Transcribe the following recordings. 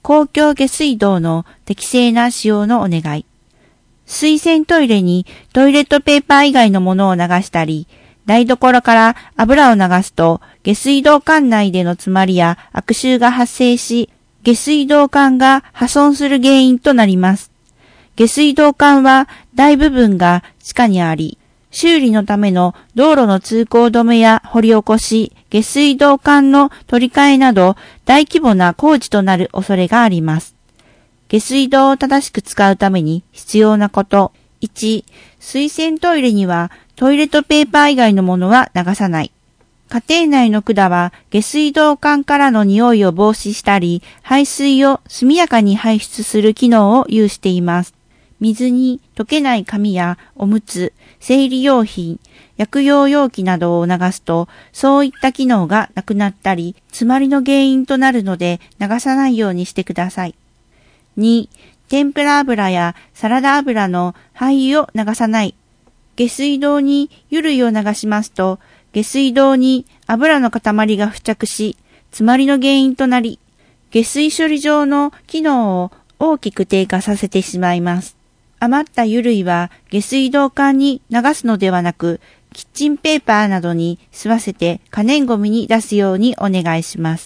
公共下水道の適正な使用のお願い。水洗トイレにトイレットペーパー以外のものを流したり、台所から油を流すと下水道管内での詰まりや悪臭が発生し、下水道管が破損する原因となります。下水道管は大部分が地下にあり、修理のための道路の通行止めや掘り起こし、下水道管の取り替えなど大規模な工事となる恐れがあります。下水道を正しく使うために必要なこと。1、水洗トイレにはトイレットペーパー以外のものは流さない。家庭内の管は下水道管からの匂いを防止したり、排水を速やかに排出する機能を有しています。水に溶けない紙やおむつ、生理用品、薬用容器などを流すと、そういった機能がなくなったり、詰まりの原因となるので流さないようにしてください。2、天ぷら油やサラダ油の廃油を流さない。下水道に油類を流しますと、下水道に油の塊が付着し、詰まりの原因となり、下水処理場の機能を大きく低下させてしまいます。余った油類は下水道管に流すのではなく、キッチンペーパーなどに吸わせて可燃ごみに出すようにお願いします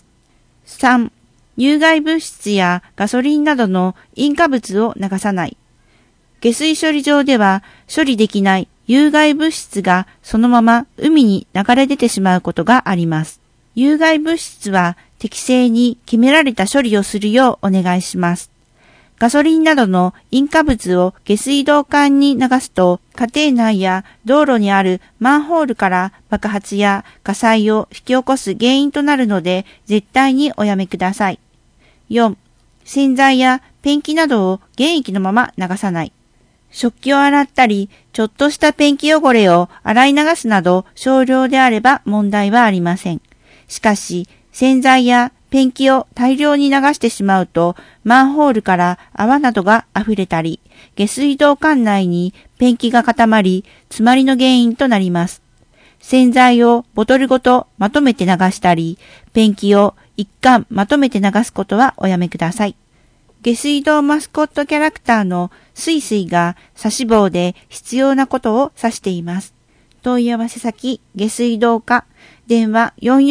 。3、有害物質やガソリンなどの引火物を流さない。下水処理場では処理できない有害物質がそのまま海に流れ出てしまうことがあります。有害物質は適正に決められた処理をするようお願いします。ガソリンなどの引火物を下水道管に流すと、家庭内や道路にあるマンホールから爆発や火災を引き起こす原因となるので、絶対におやめください。4、洗剤やペンキなどを原液のまま流さない。食器を洗ったり、ちょっとしたペンキ汚れを洗い流すなど少量であれば問題はありません。しかし、洗剤やペンキを大量に流してしまうと、マンホールから泡などが溢れたり、下水道管内にペンキが固まり、詰まりの原因となります。洗剤をボトルごとまとめて流したり、ペンキを一貫まとめて流すことはおやめください。下水道マスコットキャラクターのスイスイが差し棒で必要なことを指しています。問い合わせ先、下水道課、電話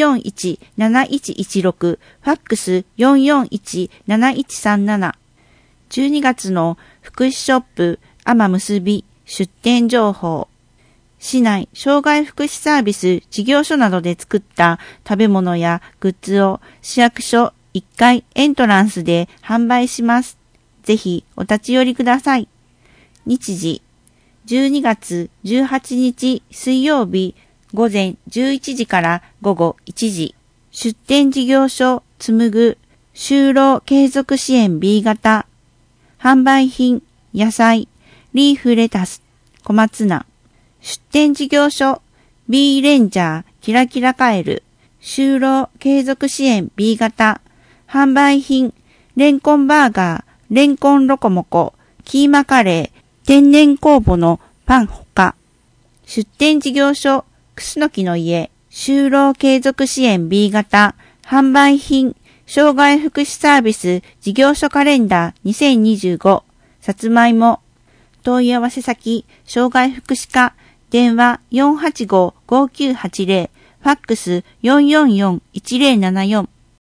441-7116、ファックス 441-7137。12月の福祉ショップ、アマ結び出店情報。市内障害福祉サービス事業所などで作った食べ物やグッズを市役所1階エントランスで販売します。ぜひお立ち寄りください。日時、12月18日水曜日午前11時から午後1時。出店事業所紡ぐ就労継続支援 B 型。販売品、野菜、リーフレタス、小松菜。出店事業所 B レンジャーキラキラカエル。就労継続支援 B 型。販売品、レンコンバーガー、レンコンロコモコ、キーマカレー、天然酵母のパンほか。出店事業所、クスノキの家、就労継続支援 B 型、販売品、障害福祉サービス事業所カレンダー2025、さつまいも。問い合わせ先、障害福祉課、電話 485-5980、ファックス 444-1074。